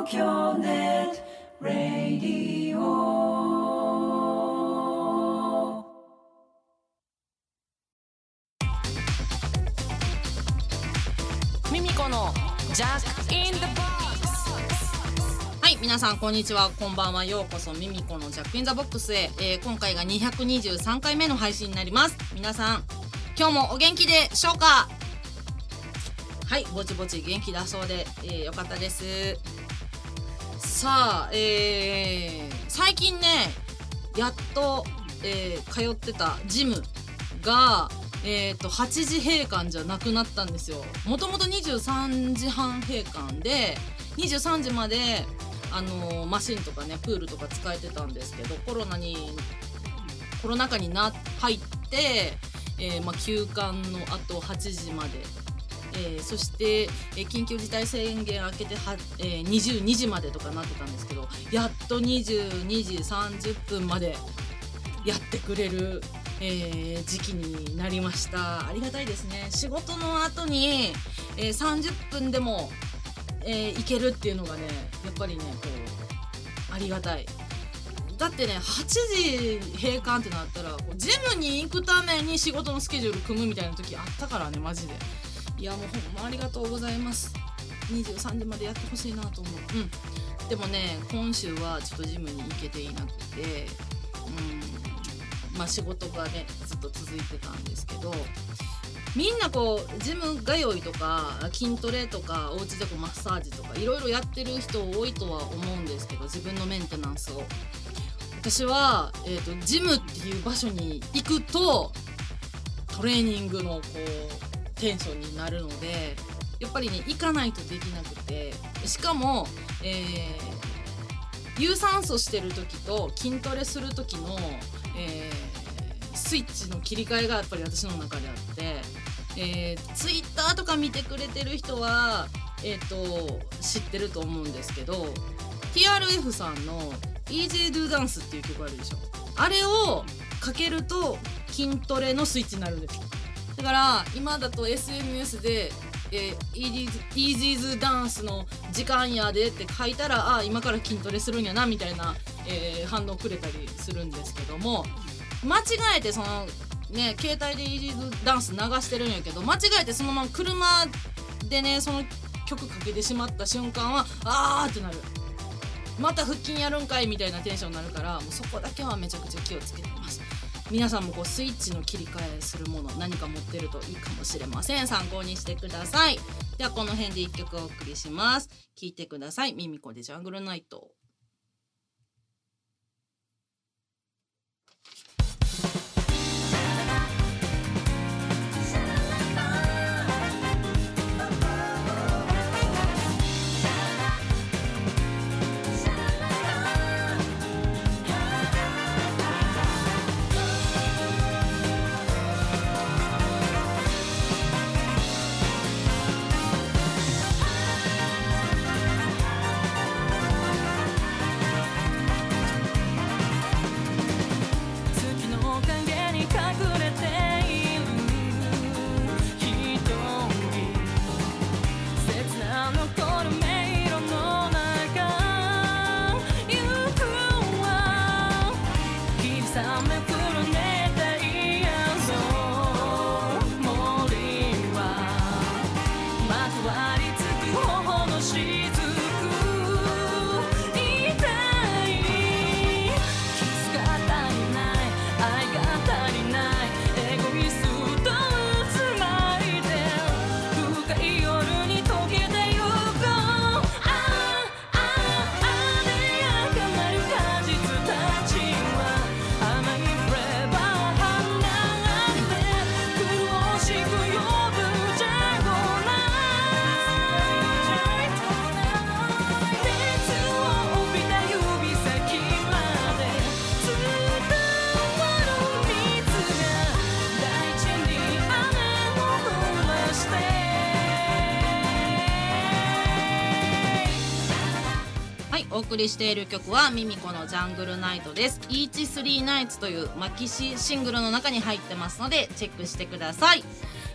京ネットラディオ。 ミミコのジャックインザボックス。はい、皆さんこんにちは、こんばんは。ようこそミミコのジャックインザボックスへ。今回が223回目の配信になります。皆さん今日もお元気でしょうか？はい、ぼちぼち元気だそうで、よかったです。さあ、最近ねやっと、通ってたジムが8時閉館じゃなくなったんですよ。もともと23時半閉館で23時までマシンとかねプールとか使えてたんですけど、コロナ禍に入って、休館のあと8時まで、そして、緊急事態宣言明けて22時までとかなってたんですけど、やっと22時30分までやってくれる、時期になりました。ありがたいですね。仕事の後に、30分でも、行けるっていうのがねやっぱりねこうありがたい。だってね8時閉館ってなったらジムに行くために仕事のスケジュール組むみたいな時あったからね、マジで。いやもうほんまありがとうございます。23時までやってほしいなと思う。でもね今週はちょっとジムに行けていなくて、仕事がねずっと続いてたんですけど、みんなこうジム通いとか筋トレとかお家でこうマッサージとかいろいろやってる人多いとは思うんですけど、自分のメンテナンスを。私は、ジムっていう場所に行くとトレーニングのこうテンションになるので、やっぱりね行かないとできなくて、しかも、有酸素してる時と筋トレする時の、スイッチの切り替えがやっぱり私の中であって、ツイッターとか見てくれてる人は、知ってると思うんですけど、 TRF さんの Easy Do Dance っていう曲あるでしょ。あれをかけると筋トレのスイッチになるんです。だから今だと SNS で、Easy Do Dance の時間やでって書いたら、今から筋トレするんやなみたいな、反応くれたりするんですけども、間違えてそのね携帯でイージーダンス流してるんやけど、間違えてそのまま車でねその曲かけてしまった瞬間はってなる。また腹筋やるんかいみたいなテンションになるから、もうそこだけはめちゃくちゃ気をつけてます。皆さんもこうスイッチの切り替えするもの何か持ってるといいかもしれません。参考にしてください。ではこの辺で1曲お送りします。聴いてください。ミミコでジャングルナイト。お送りしている曲はミミコのジャングルナイトです。 Each 3 Nights というマキシシングルの中に入ってますのでチェックしてください。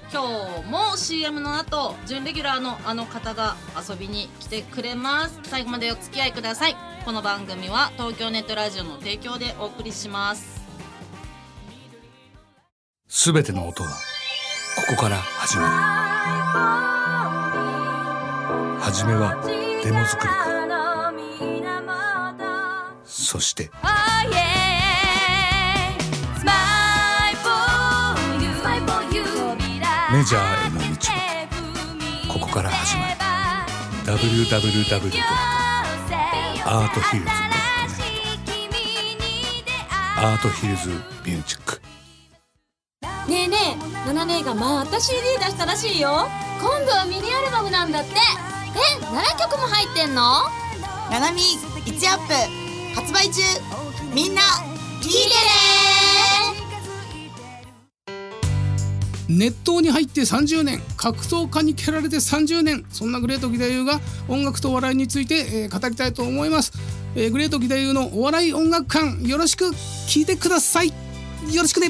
今日も CM の後準レギュラーのあの方が遊びに来てくれます。最後までお付き合いください。この番組は東京ネットラジオの提供でお送りします。 すべての音はここから始まる。はじめはデモ作りから、そしてメジャーへの道もここから始まる。 www.arthillsnetnet アートヒルズミュージック。 ねえねえ、ナナ姉がまた CD 出したらしいよ。今度はミニアルバムなんだって。7曲も入ってんの？ ナナミ1アップ発売中。みんな聞いてね。 熱湯に入って30年、格闘家に蹴られて30年、そんなグレート義太夫が音楽とお笑いについて、語りたいと思います。グレート義太夫のお笑い音楽館、よろしく聞いてください。よろしくね。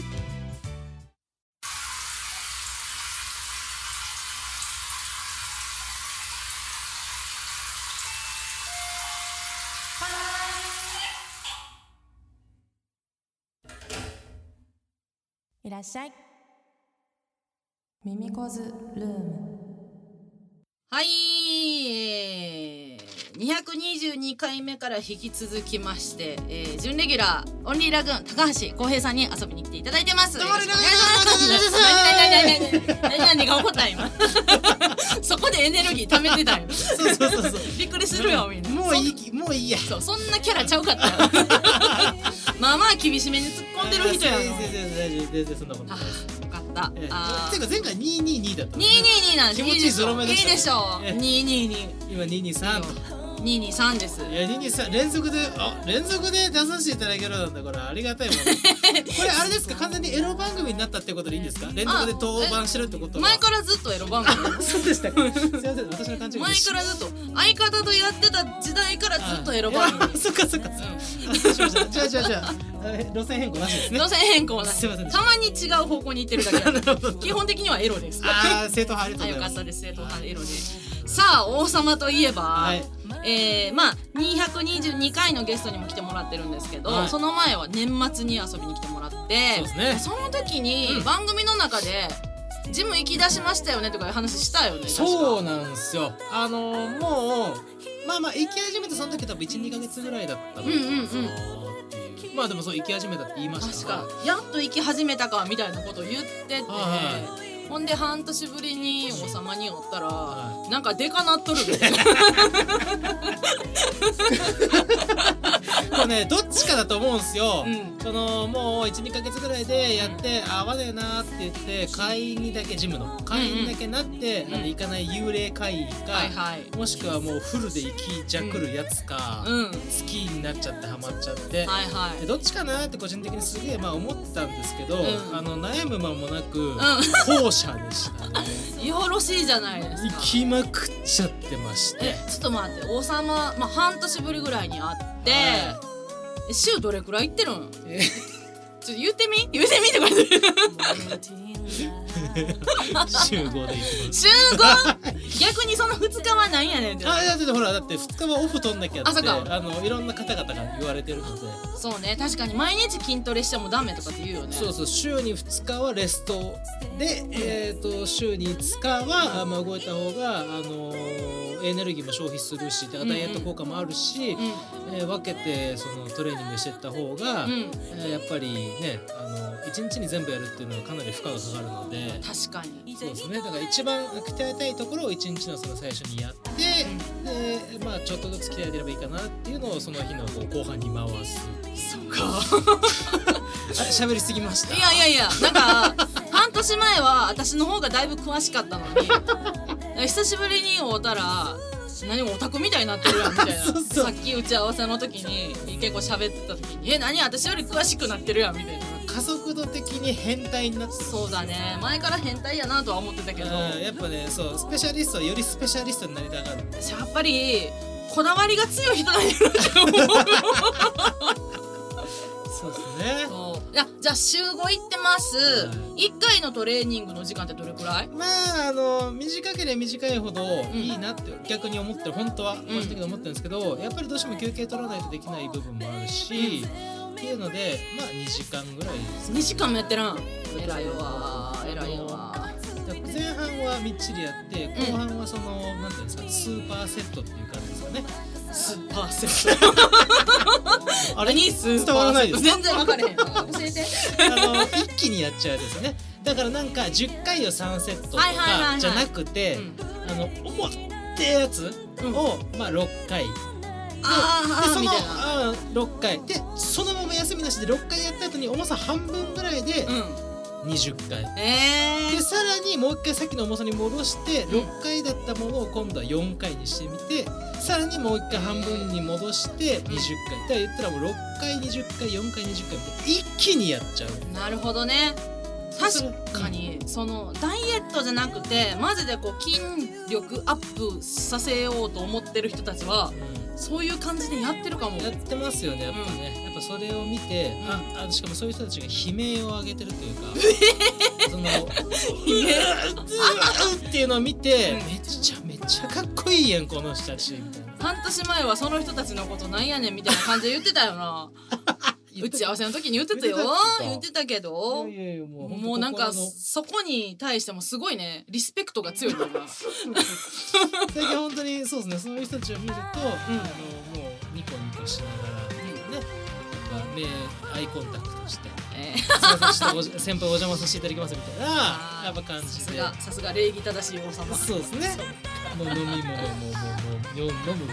いらっしゃい。ミミコズルーム。 はい、222回目から引き続きまして、準レギュラーオンリーラグーン高橋浩平さんに遊びに来ていただいてます。よろしくお願いします。何が起こった今そこでエネルギー貯めてたよ。そうびっくりするよみんな。 もういいや。 そんなキャラちゃうかったよまあ厳しめに突っ込んでる人やろ。 全然そんなことないです。 よかった。 てか前回222だった。 222なんです。 気持ちいいゾロ目でした。 いいでしょう。222。 今223と。 223です。 いや223連続で出させていただけるなんだ。これありがたいもん。これあれですか、完全にエロ番組になったってことでいいんですか？連続で登板してるってことは。 前からずっとエロ番組。 そうでしたか。すいません、私の勘違いです。 前からずっと相方とやってた時代からずっとエロ番組。 そっか。じゃあ路線変更なしですね。 路線変更なし。 すいません。 たまに違う方向に行ってるだけ。基本的にはエロです。 正統派ありがとうございます。 よかったです。正統派エロで。さあ王様といえば、まあ222回のゲストにも来てもらってるんですけど、その前は年末に遊びに来てもらって、 そうですね。 その時に番組の中でジム行き出しましたよねとかいう話したよね。 そうなんですよ。もうまあ行き始めてその時多分 1,2 ヶ月ぐらいだったのかな。まあでもそう行き始めたって言いましたから。 確かやっと行き始めたかみたいなことを言ってて、ほんで半年ぶりに王様におったら、なんかデカなっとるみたいなこれね、どっちかだと思うんすよ。そのもう 1,2 ヶ月ぐらいでやって合わねえなって言って会員にだけジムの会員にだけなって行かない幽霊会員か、もしくはもうフルで行きじゃくるやつか、好きになっちゃってハマっちゃって、でどっちかなって個人的にすげえ思ってたんですけど、悩む間もなく後者でしたね。 よろしいじゃないですか。 行きまくっちゃってまして。 ちょっと待って、王様、半年ぶりぐらいに会って、週どれくらい行ってるん？ちょっと言ってみって感じ週5で行ってます。 週 5？ 逆にその2日はなんやねんって。 いやだってほら、だって2日はオフ取んなきゃっていろんな方々が言われてるので。 そうね、確かに毎日筋トレしてもダメとかって言うよね。 そう、週に2日はレストで、週に5日は動いた方がエネルギーも消費するし、ダイエット効果もあるし、分けてそのトレーニングしていった方が、やっぱりね1日に全部やるっていうのはかなり負荷がかかるので。 確かにそうですね。だから一番鍛えたいところを1日のその最初にやって、でちょっとずつ鍛えてればいいかなっていうのをその日の後半に回す。 そうか喋りすぎました。 いやなんか半年前は私の方がだいぶ詳しかったのに久しぶりに会うたら何もオタクみたいになってるやんみたいなさっき打ち合わせの時に結構喋ってた時に何私より詳しくなってるやんみたいな。 加速度的に変態になってる。 そうだね、前から変態やなとは思ってたけど、 やっぱね、そうスペシャリストはよりスペシャリストになりたがる。 私やっぱりこだわりが強い人なんやろって思うそうですね。 そういやじゃあ週5行ってます、1回のトレーニングの時間ってどれくらい？ まあ短ければ短いほどいいなって逆に思ってる、本当は個人的に思ってるんですけど、やっぱりどうしても休憩取らないとできない部分もあるし、っていうのでまあ2時間ぐらいですね。 2時間もやってらん。偉いわ偉いわ。 前半はみっちりやって後半はその、なんていうんですか、スーパーセットっていう感じですかね。 スーパーセットあれにスー伝わらないです全然分かれへん教えて一気にやっちゃうやつですよね。だからなんか10回を3セットとかじゃなくて、思ってやつを、まあ6回でその6回でそのまま休みなしで6回やった後に重さ半分ぐらいで20回、でさらにもう一回さっきの重さに戻して6回だったものを今度は4回にしてみて、さらにもう一回半分に戻して20回、だから言ったらもう6回20回4回20回みたいな一気にやっちゃう。 なるほどね。確かにそのダイエットじゃなくてマジでこう筋力アップさせようと思ってる人たちはそういう感じでやってるかも。 やってますよね、やっぱね、やっぱそれを見て、しかもそういう人たちが悲鳴を上げてるというかそのっていうのを見て、めちゃかっこいいやんこの人たちみたいな。 半年前はその人たちのことなんやねんみたいな感じで言ってたよな打ち合わせの時に言ってたよ。言ってたけどもうなんかそこに対してもすごいねリスペクトが強いんだな最近本当にそうですね、そういう人たちを見ると、もうニコニコしながらね、アイコンタクトして、すいません先輩お邪魔させていただきますみたいなやっぱ感じで、 さすが礼儀正しい王様。 そうですね。もう飲み物も飲むものも飲む。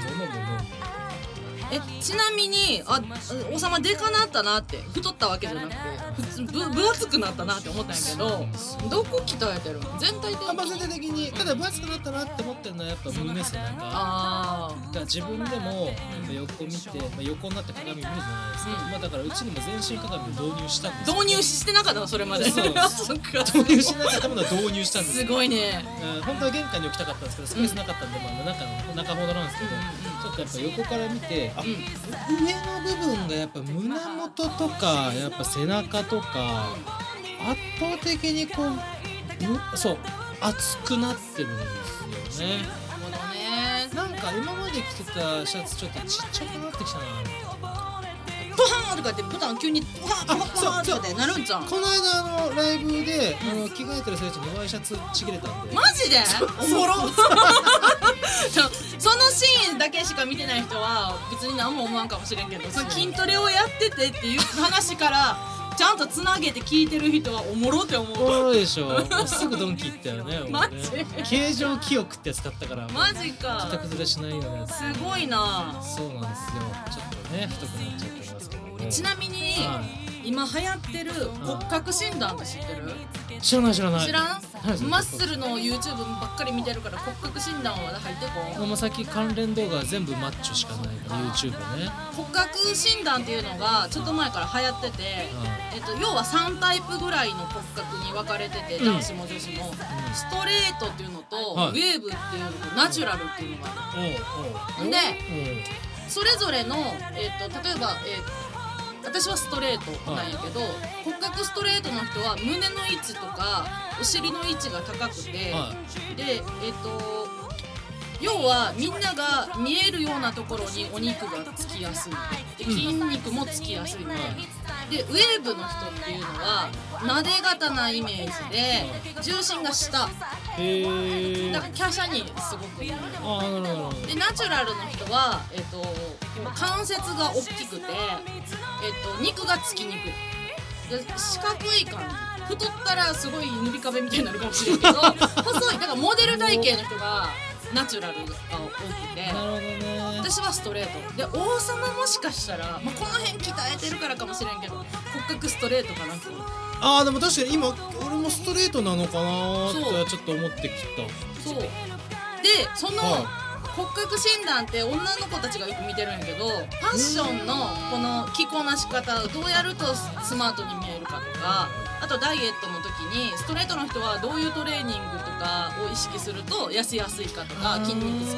ちなみに王様でかなったなって太ったわけじゃなくて普通分厚くなったなって思ったんやけど、どこ鍛えてるの？全体的に？ 全体的にただ分厚くなったなって思ってるのはやっぱ胸背中が自分でも横見て、横になって鏡見るじゃないですか、だからうちにも全身鏡を導入したんです。 導入してなかったのそれまで？ そう導入しなかったものは導入したんです。 すごいね。 本当は玄関に置きたかったんですけどスペースなかったんで、中ほどなんですけど、ちょっとやっぱ横から見て上の部分がやっぱ胸元とかやっぱ背中とか圧倒的にこうそう厚くなってるんですよね。なんか今まで着てたシャツちょっとちっちゃくなってきたなみたいな。 ポハーンとかってボタン急にポハーンとかってなるんじゃん。 この間ライブで着替えてる最中にワイシャツちぎれたんで。 マジで？おもろそのシーンだけしか見てない人は別に何も思わんかもしれんけど、その筋トレをやっててっていう話からちゃんとつなげて聞いてる人はおもろって思う。 おもろいでしょ。もうすぐドンキ行ったよね。 マジ？ 形状記憶ってやつ買ったから。 マジか。 自宅ずれしないようなやつ。 すごいな。 そうなんですよ。ちょっとね太くなっちゃってますけどね。 ちなみに、今流行ってる骨格診断って知ってる？ 知らない。知らん？ マッスルの YouTube ばっかり見てるから骨格診断は入ってこん。 もうさっき関連動画は全部マッチョしかないから YouTube ね。 骨格診断っていうのがちょっと前から流行ってて、要は3タイプぐらいの骨格に分かれてて、男子も女子も、ストレートっていうのと、ウェーブっていうのとナチュラルっていうのがある。で、それぞれの、例えば、私はストレートなんやけど、骨格ストレートの人は胸の位置とかお尻の位置が高くて、で要はみんなが見えるようなところにお肉がつきやすいで筋肉もつきやすいみたいな。でウェーブの人っていうのはなで型なイメージで重心が下だから華奢にすごくいい。でナチュラルの人は、関節が大きくて、肉がつきにくいで四角い感じ。太ったらすごい塗り壁みたいになるかもしれんけど細いだからモデル体型の人がナチュラルが多くて、私はストレートで王様もしかしたら、この辺鍛えてるからかもしれんけど骨格ストレートかなと。 でも確かに今俺もストレートなのかなってちょっと思ってきた。 そうでその骨格診断って女の子たちがよく見てるんやけど、ファッションのこの着こなし方どうやるとスマートに見えるかとか、あとダイエットの時にストレートの人はどういうトレーニングとかを意識すると痩せやすいかとか筋肉つきやすいかと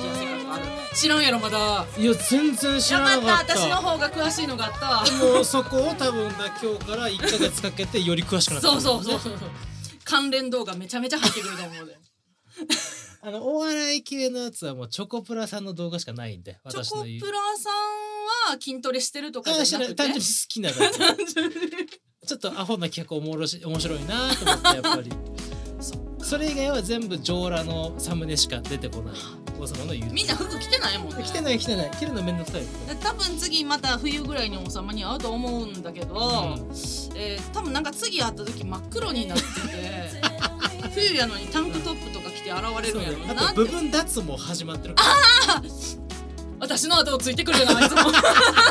かある？知らんやろまだ。 いや全然知らなかった。 よかった、私の方が詳しいのがあったわ。 もうそこを多分今日から1ヶ月かけてより詳しくなった、 そう関連動画めちゃめちゃ入ってくると思うでお笑い系のやつはもうチョコプラさんの動画しかないんで、 チョコプラさんは筋トレしてるとかじゃなくて単純に好きなだけちょっとアホな企画面白いなと思ってやっぱりそれ以外は全部上裸のサムネしか出てこない王様の YouTube。 みんな服着てないもんね。 着てない着るのめんどくさい。 多分次また冬ぐらいに王様に会うと思うんだけど、多分なんか次会った時真っ黒になってて冬やのにタンクトップとか着て現れるんやろうなって。 あと部分脱毛始まってるから。 私の後をついてくるな、いつもいつまで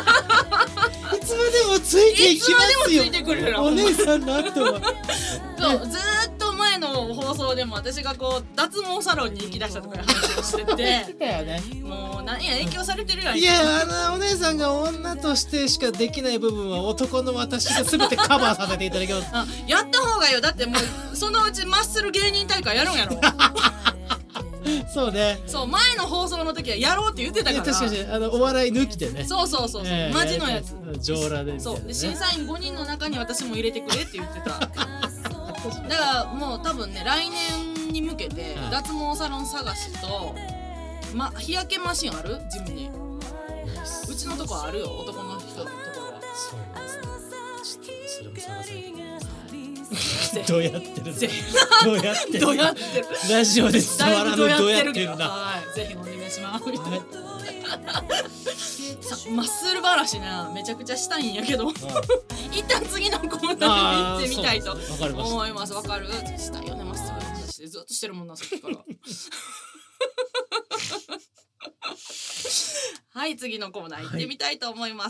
もついていきますよ。 いつまでもついてくるな、 お姉さんの後はそうずーっと前の放送でも私がこう脱毛サロンに行き出したとかいう話をしててもう何や影響されてるやん。 いやお姉さんが女としてしかできない部分は男の私が全てカバーさせていただきますやった方がいいよ。だってもうそのうちマッスル芸人大会やるんやろそうね。 そう前の放送の時はやろうって言ってたから。 確かにお笑い抜きでね。 そうマジのやつ上裸で、ね、 そうで審査員5人の中に私も入れてくれって言ってただからもう多分ね来年に向けて脱毛サロン探しと、日焼けマシンある？ジムにうちのとこあるよ、男の人のところは。 そうなんですね。ちょっとそれも探さないといけないどうやってるラジオで伝わらぬどうやってるな。 はい、ぜひお願いします、さマッスル話なめちゃくちゃしたいんやけど一旦次のコーナーに行ってみたいと思います。わかる？したいよね、マッスル話ずっとしてるもんなさっきからはい、次のコーナー行ってみたいと思います、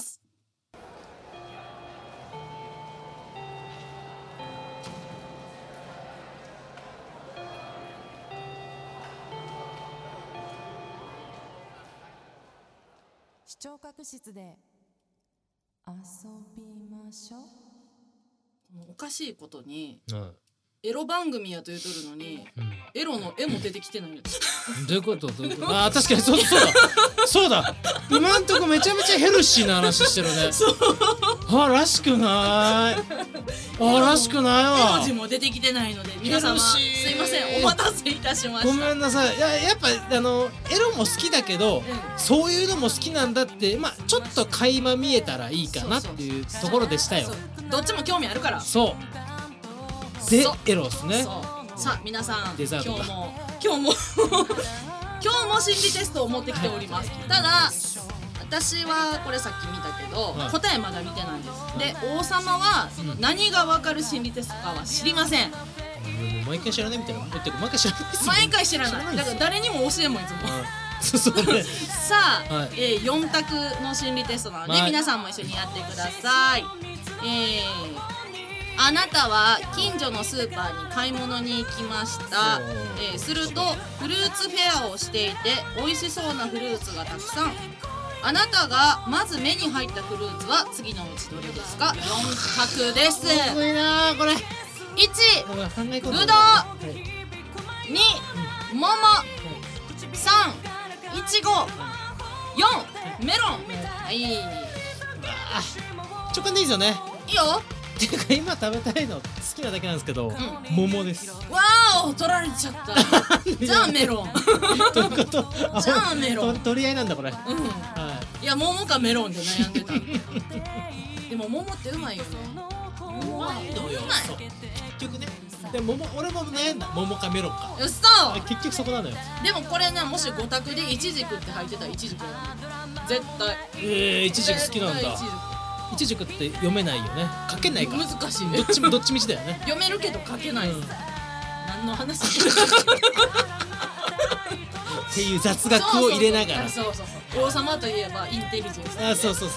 視聴覚室で遊びましょう。 おかしいことに、エロ番組やと言うとるのに、エロの絵も出てきてない。 どういうこと確かにそうだ今んとこめちゃめちゃヘルシーな話してるね。らしくないらしくないわ。 絵文字も出てきてないので皆様すいません、お待たせいたしました。 ごめんなさい。やっぱエロも好きだけど、そういうのも好きなんだってちょっと垣間見えたらいいかなっていうところでしたよ。 どっちも興味あるから。 そうでエロですね。 さあ皆さん、 今日も心理テストを持ってきております。ただ私はこれさっき見たけど、答えまだ見てないです。で王様は何が分かる心理テストかは知りません。 毎回知らないみたいな。毎回知らないですよ。 毎回知らない。だから誰にも教えんもんいつも。さあ、4択の心理テストなので、皆さんも一緒にやってください。あなたは近所のスーパーに買い物に行きました、するとフルーツフェアをしていて美味しそうなフルーツがたくさん。あなたがまず目に入ったフルーツは次のうちどれですか？4択です。 むずいなこれ。 1ぶどう、2桃、3いちご、4メロン。はい、 直感でいいですよね。 いいよ。 っていうか今食べたいの好きなだけなんですけど、桃です。 わーお、取られちゃったじゃあメロンどういうこと？ じゃあメロン。 取り合いなんだこれ。いや桃かメロンで悩んでたでも桃ってうまいよね。桃はうまい。 結局ね。でも俺も悩んだ。桃かメロンか。 うそ。 結局そこなのよ。 でもこれね、もし5択でイチジクって入ってたらイチジクやる絶対。 イチジク好きなんだ。イチジクって読めないよね。書けないから。 難しい。 どっちみちだよね。 読めるけど書けない。何の話？ っていう雑学を入れながら。 そう王様といえばインテリジェンス。 そう。 さ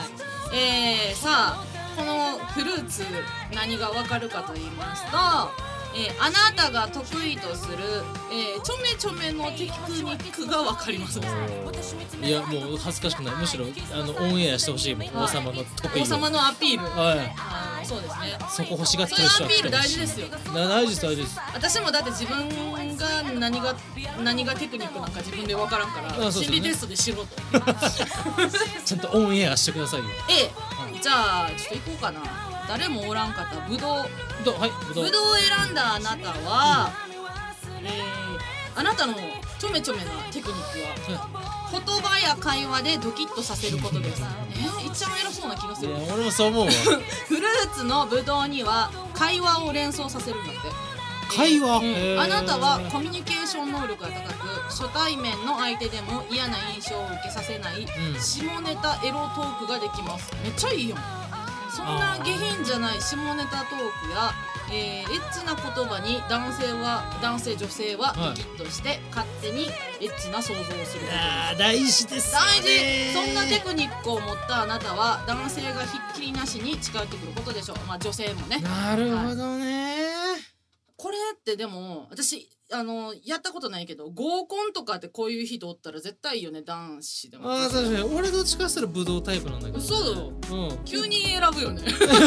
あこのフルーツ何がわかるかと言いますと、あなたが得意とする、ちょめちょめのテクニックがわかります。 いやもう恥ずかしくない。むしろオンエアしてほしいもん。王様の得意。 王様のアピール。そそうですね。 そこ欲しがってそういうる人はアピール大事ですよ。 大事です大事です。 私もだって自分が何がテクニックなんか自分で分からんから、 そうですね、 心理テストでしろとちゃんとオンエアしてくださいよ。 じゃあちょっと行こうかな。誰もおらんかったぶどうを選んだあなたは、あなたのちょめちょめなテクニックは、言葉や会話でドキッとさせることです。一番偉そうな気がする。 俺もそう思うわ。 フルーツのぶどうには会話を連想させるんだって。 会話、 あなたはコミュニケーション能力が高く、初対面の相手でも嫌な印象を受けさせない、下ネタエロトークができます。めっちゃいいよ。そんな下品じゃない下ネタトークや、エッチな言葉に男性女性はドキッとして、勝手にエッチな想像をすることです。 大事ですね。 大事。そんなテクニックを持ったあなたは男性がひっきりなしに近寄ってくることでしょう。まあ女性もね。 なるほどね。 これってでも私やったことないけど、合コンとかってこういう人おったら絶対いいよね、男子でも。 確かに俺どっちかしたらブドウタイプなんだけど、ね、 そう急に選ぶよね。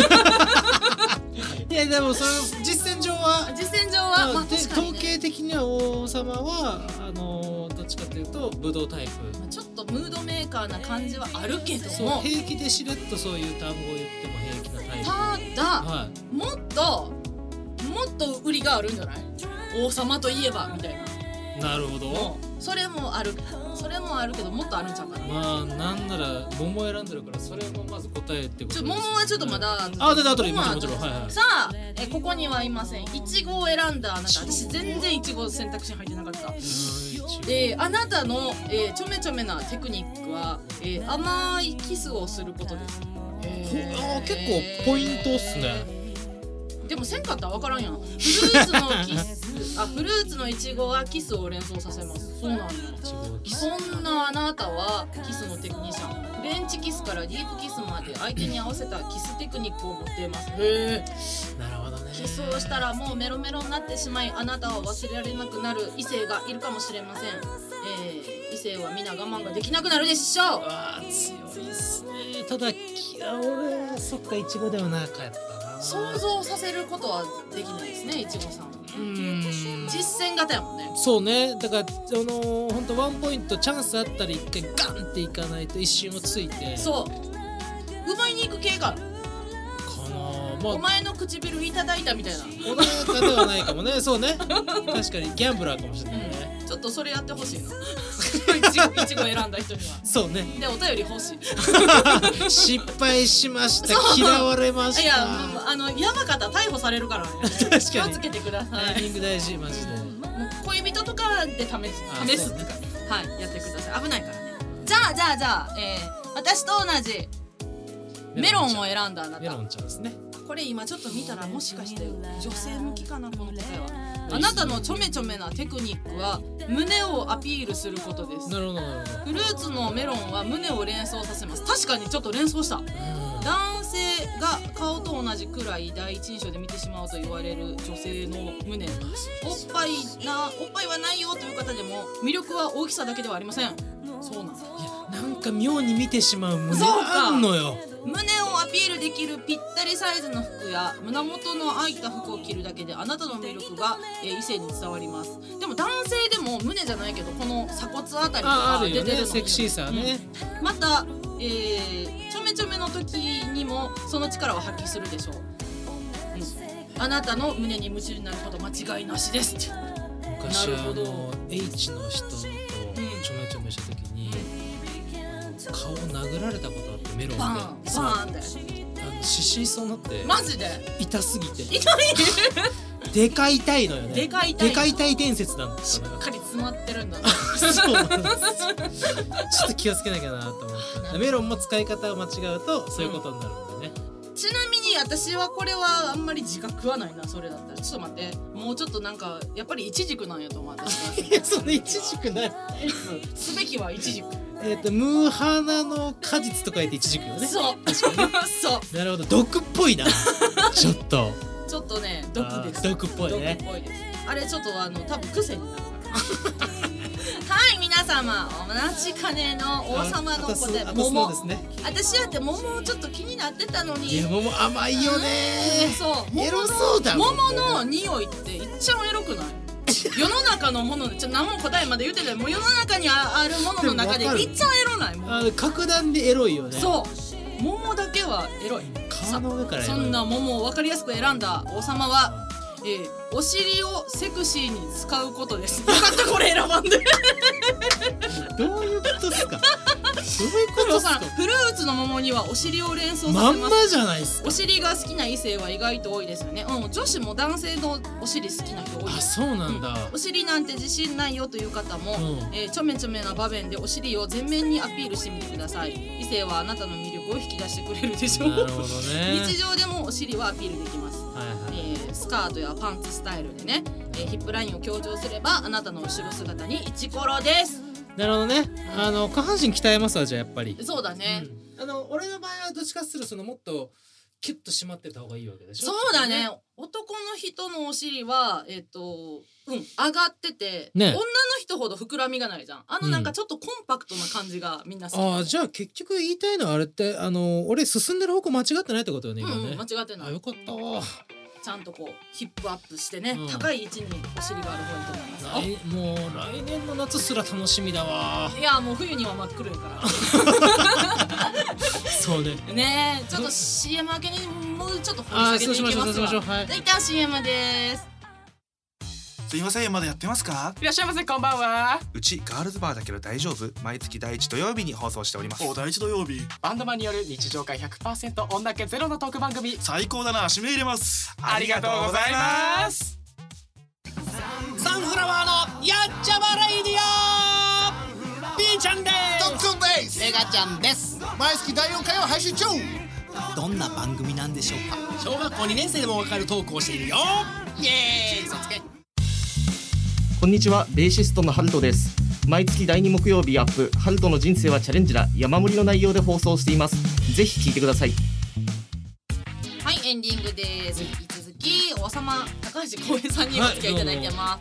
いやでもそれ実践上はまあ確かにね、 統計的には王様はどっちかというとブドウタイプ、 ちょっとムードメーカーな感じはあるけどそうも、 平気でしれっとそういう単語を言っても平気なタイプ。 ただ、もっと売りがあるんじゃない？王様といえばみたいな。 なるほど。 それもあるけど、もっとあるんちゃうかな。 まあなんなら桃選んでるから、それもまず答えってことです。 桃はちょっとまだ、 で後でもちろん、 さあここにはいません。いちごを選んだあなた、私全然いちご選択肢に入ってなかった。あなたの、ちょめちょめなテクニックは、甘いキスをすることです。 結構ポイントっすね。 でもせんかったら分からんやん。フルーツのいちごはキスを連想させます。そうなんだ。そんなあなたはキスのテクニシャン。フレンチキスからディープキスまで相手に合わせたキステクニックを持っています。 なるほどね。 キスをしたらもうメロメロになってしまい、あなたを忘れられなくなる異性がいるかもしれません。異性は皆我慢ができなくなるでしょう。 強いっすね。ただ俺そっか、いちごではなかったな。 想像させることはできないですね、いちごさんは。実践型やもんね。そうね。 だから本当ワンポイントチャンスあったら一回ガンっていかないと一瞬をついて、 そう奪いに行く系かな。お前の唇いただいたみたいな。 穏やかではないかもね。そうね。確かにギャンブラーかもしれないね。 ちょっとそれやってほしいな。いちご選んだ人には。そうね。でお便り欲しい。 失敗しました。嫌われました。 いややばかったら逮捕されるからね。 確かに。 気をつけてください。 タイミング大事マジで。 恋人とかで試すってか、やってください。危ないからね。じゃあ私と同じメロンを選んだあなた。 メロンちゃんですね。 これ今ちょっと見たらもしかして女性向きかな、この答えは。あなたのちょめちょめなテクニックは胸をアピールすることです。 なるほど。 フルーツのメロンは胸を連想させます。確かにちょっと連想した。男性が顔と同じくらい第一印象で見てしまうと言われる女性の胸。おっぱいはないよという方でも魅力は大きさだけではありません。そうなんです。 なんか妙に見てしまう胸あんのよ。 胸をアピールできるぴったりサイズの服や胸元の開いた服を着るだけであなたの魅力が、異性に伝わります。でも男性でも胸じゃないけどこの鎖骨あたりとか出てるのに、 セクシーさね。 また、ちょめちょめの時にもその力を発揮するでしょう。あなたの胸に夢中になること間違いなしですって。 昔H の人とちょめちょめした時に、顔を殴られたことあって、メロンでバーンって失神しそうになって。 マジで痛すぎて。 痛いでかい痛いのよね。 でかい痛い伝説なんだ。 しっかり詰まってるんだ。 そうなんです。ちょっと気をつけなきゃなと思って。メロンも使い方を間違うとそういうことになるんでね。 ちなみに私はこれはあんまり自覚はないな。それだったらちょっと待って、もうちょっとなんかやっぱりイチジクなんやと思う。私いや、そのイチジクない。 すべきはイチジク。 ムーハナの果実とか言ってイチジクよね。 そう確かに。そうなるほど。毒っぽいな。ちょっとね、毒です。 毒っぽいね。 あれちょっと多分癖になるから。はい、皆皆様お待ちかねの王様の子で桃ですね。私だって桃ちょっと気になってたのに。 いや桃甘いよね。 そうエロそうだもん。 桃の匂いっていっちゃんエロくない？世の中のもので何も答えまで言ってない。もう世の中にあるものの中でいっちゃんエロない。もう格段でエロいよね。 そう桃だけはエロい。 皮の上からエロい。 そんな桃を分かりやすく選んだ王様は、お尻をセクシーに使うことです。よかったこれ選ばんで。 どういうことですか？どういうことですか？ フルーツの桃にはお尻を連想させます。 まんまじゃないですか。 お尻が好きな異性は意外と多いですよね。女子も男性のお尻好きな人多いです。 あ、そうなんだ。 お尻なんて自信ないよという方も、ちょめちょめな場面でお尻を全面にアピールしてみてください。異性はあなたの魅力を引き出してくれるでしょう。 なるほどね。 日常でもお尻はアピールできます。スカートやパンツスタイルでね、ヒップラインを強調すればあなたの後ろ姿にイチコロです。 なるほどね。下半身鍛えますわ。じゃあやっぱりそうだね、 俺の場合はどっちかするともっとキュッと締まってた方がいいわけでしょ。 そうだね。男の人のお尻は上がってて、 ね、 女の人ほど膨らみがないじゃん。なんかちょっとコンパクトな感じがみんな好き。 じゃあ結局言いたいのはあれって俺進んでる方向間違ってないってことよね。今ね。 間違ってない。 よかったわ。 ちゃんとこうヒップアップしてね、高い位置にお尻がある方がいいと思います。 もう来年の夏すら楽しみだわ。 いやもう冬には真っ黒やからそうね。 ねえ、ちょっと CM 明けにもうちょっと掘り下げていきますわ。はい、一旦 CM です。 すいません、まだやってますか？ いらっしゃいませ、こんばんは。 うちガールズバーだけど大丈夫？毎月第1土曜日に放送しております。 第1土曜日、バンドマンによる日常会 100% 女気ゼロのトーク番組。 最高だな、締め入れます。 ありがとうございます。 サンフラワーのやっちゃまレイディオ、ピーちゃんです。 トックンです。 メガちゃんです。 毎月第4回を配信中。 どんな番組なんでしょうか？ 小学校2年生でもわかるトークをしているよ。イエーイ、そつけ。 こんにちは、ベーシストのハルトです。毎月第2木曜日アップ、ハルトの人生はチャレンジだ、山盛りの内容で放送しています。ぜひ聞いてください。 はい、エンディングです。引き続き王様高橋光平さんにお付き合いいただいてます。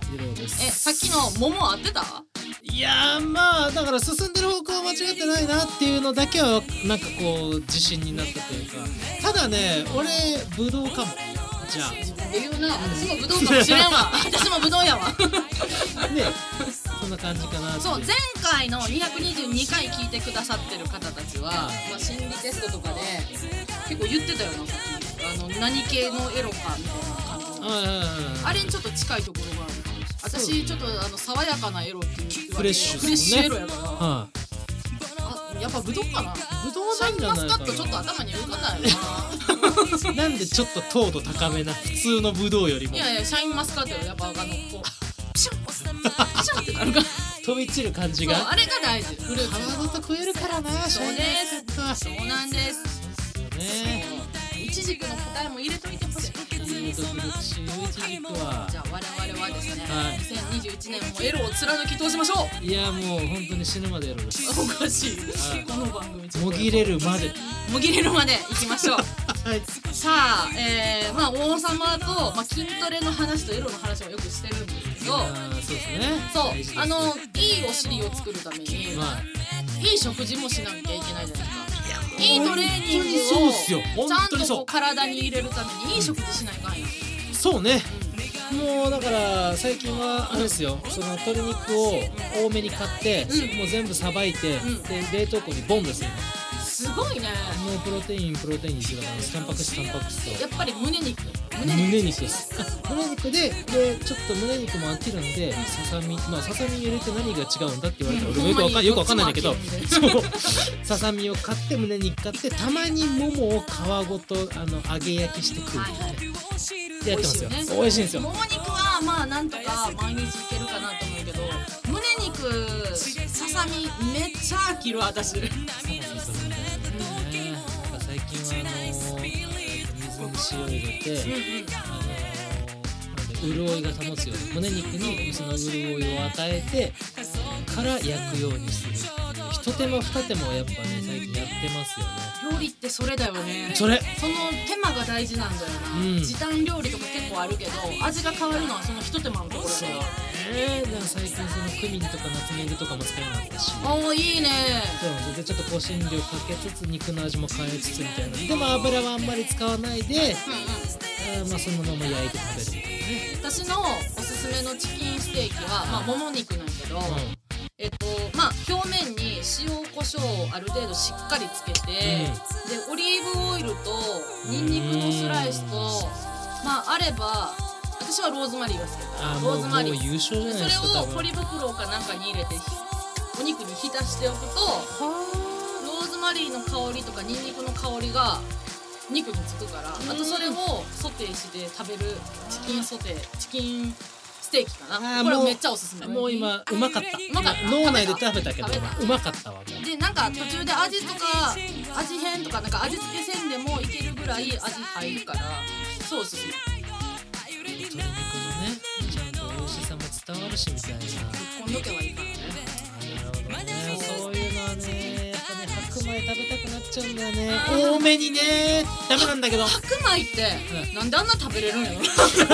さっきの桃合ってた？ いやまあだから進んでる方向は間違ってないなっていうのだけはなんかこう自信になったというか。ただね、俺ブドウかも。じゃあ自分で言うな。私もブドウかもしれんわ。私もブドウやわ。 ね、そんな感じかな。 そう、前回の222回聞いてくださってる方たちは、心理テストとかで結構言ってたよな。さっき何系のエロかみたいな感じ。あれにちょっと近いところがあるかもしれない。私ちょっと爽やかなエロって言ってフレッシュエロやから、やっぱブドウかな。ブドウなんじゃないかな。シャインマスカットちょっと頭に浮かないよな。なんでちょっと糖度高めな普通のブドウよりも。 いやいや、シャインマスカットよりやっぱこうシュンシュンってなるから飛び散る感じが。 そう、あれが大事。フルーツ皮ごと食えるからな。 そうです。そうなんです。イチジクの答えも入れといてほしい。 じゃあ我々はですね、2021年もエロを貫き通しましょう。 いやもう本当に死ぬまでエロです。 おかしい。この番組もぎれるまでいきましょう。はい、さあ、まあ王様と、筋トレの話とエロの話をよくしてるんですけど、 そうですね。 そう、いいお尻を作るために、いい食事もしなきゃいけないじゃないですか。いいトレーニングをちゃんとこう体に入れるためにいい食事しないかんや。 そうね。もうだから最近はあれですよ、その鶏肉を多めに買って、もう全部さばいて、で冷凍庫にボンですよ。 すごいね。 もうプロテインっていうかタンパク質とやっぱり胸肉です。胸肉でちょっと胸肉も飽きるんでささみ入れて何が違うんだって言われたら俺よくわかんないんだけど、そうささみを買って胸肉買ってたまにももを皮ごと揚げ焼きして食うってやってますよ。美味しいんですよ。 もも肉はまあなんとか毎日いけるかなと思うけど、胸肉ささみめっちゃ飽きる私。 最近は水に塩入れて、潤いが保つように胸肉にその潤いを与えてから焼くようにするっていう一手間二手間をやっぱね最近やってますよね。 料理ってそれだよね。 その手間が大事なんだよな。時短料理とか結構あるけど味が変わるのはその一手間のところだよ。 ね。だから最近そのクミンとかナツメグとかも使えなかったし。 いいね。 そうでちょっと香辛料かけつつ肉の味も変えつつみたいな。でも油はあんまり使わないで、まあそのまま焼いて食べるみたいなね。 私のおすすめのチキンステーキは、まあもも肉なんやけど、まあ表面に塩コショウをある程度しっかりつけて、でオリーブオイルとニンニクのスライスと、まああれば私はローズマリーが好きだからローズマリー、 優勝じゃないですか。 それをポリ袋かなんかに入れてお肉に浸しておくと、ローズマリーの香りとかニンニクの香りが肉につくから、あとそれをソテーして食べるチキンソテー、チキンステーキかな。これめっちゃおすすめ。 もう今うまかった。脳内で食べたけどうまかったわ。 でなんか途中で味とか味変とかなんか味付けせんでもいけるぐらい味入るから、そうおすすめ。 鶏肉のねちゃんと美味しさも伝わるしみたいな。 こんどけはいいからね。 なるほどね。そういうのはねやっぱね白米食べたくなっちゃうんだよね。多めにねダメなんだけど。 白米ってなんであんな食べれるんやろ。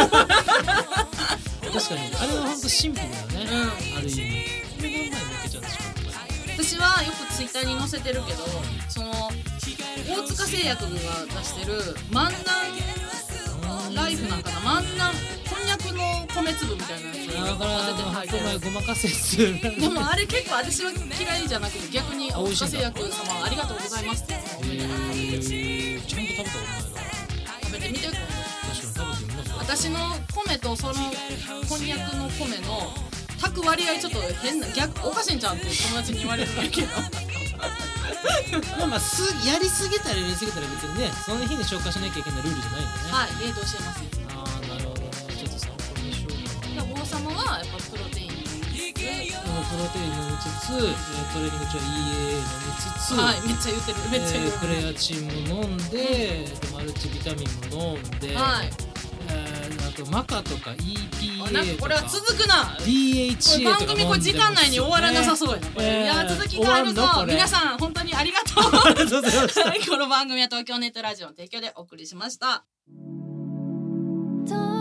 確かにあれはほんとシンプルだよね。ある意味。米何枚抜けちゃうんでしょう。 私はよくツイッターに載せてるけど、その大塚製薬が出してる万南ライフなんかな、万南こんにゃくの米粒みたいなやつに混ぜて炊いてる。 ごまかせっす。 でもあれ結構私は嫌いじゃなくて、逆に大塚製薬様ありがとうございますっておめでとう。 ちゃんと食べたことないな。 食べてみて。 確かに食べてみます。 私の米とそのこんにゃくの米の炊く割合ちょっと変な、おかしいんちゃうって友達に言われるんだけどまあやりすぎたらやりすぎたら別にねその日に消化しなきゃいけないルールじゃないんでね。 はい、冷凍してます。 なるほどね。ちょっと参考にしようかな。 王様はやっぱプロテインでもプロテイン飲みつつトレーニング中は EAA 飲みつつ、 はい、めっちゃ言ってる。めっちゃ言ってる。 クレアチンも飲んで、マルチビタミンも飲んで、 はい、 あとマカとか EPA とか、 なんかこれは続くな。 DHA とか番組これ時間内に終わらなさそうやな。いや続きがあるぞ。皆さん本当にありがとう。 ありがとうございました。 この番組は東京ネットラジオの提供でお送りしました。